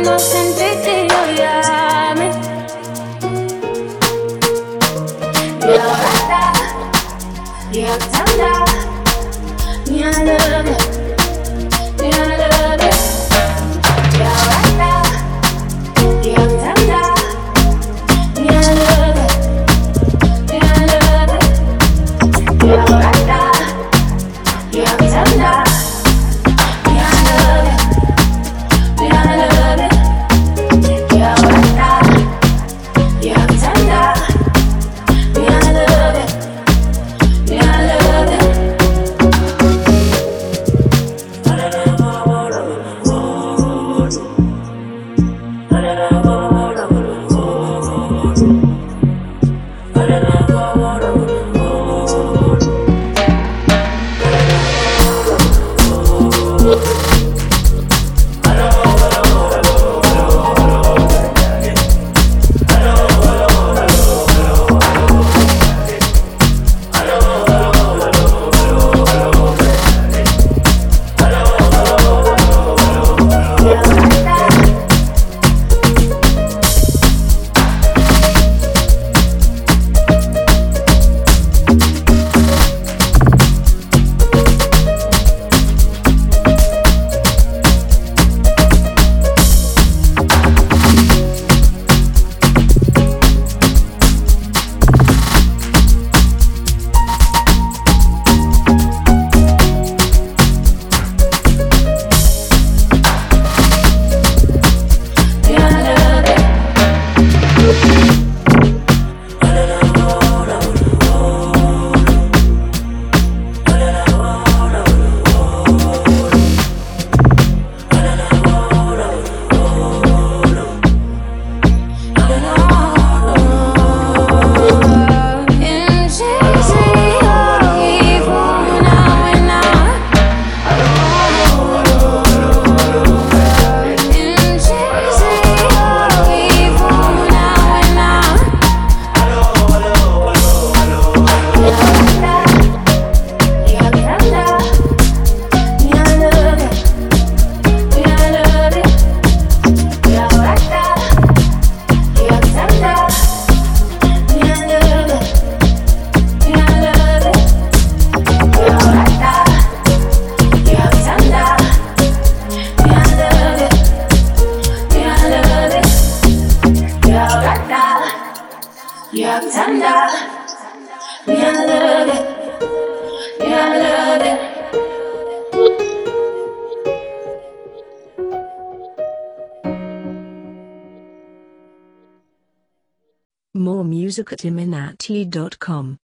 no sentiti odiarme. You're tender, me I love it, me I love it. You're tender, me I love it, me I love it. You're tender, me I love it, me I love it. You're tender, me I love it. You're tender, me I love it, me I love it. More music at iminati.com.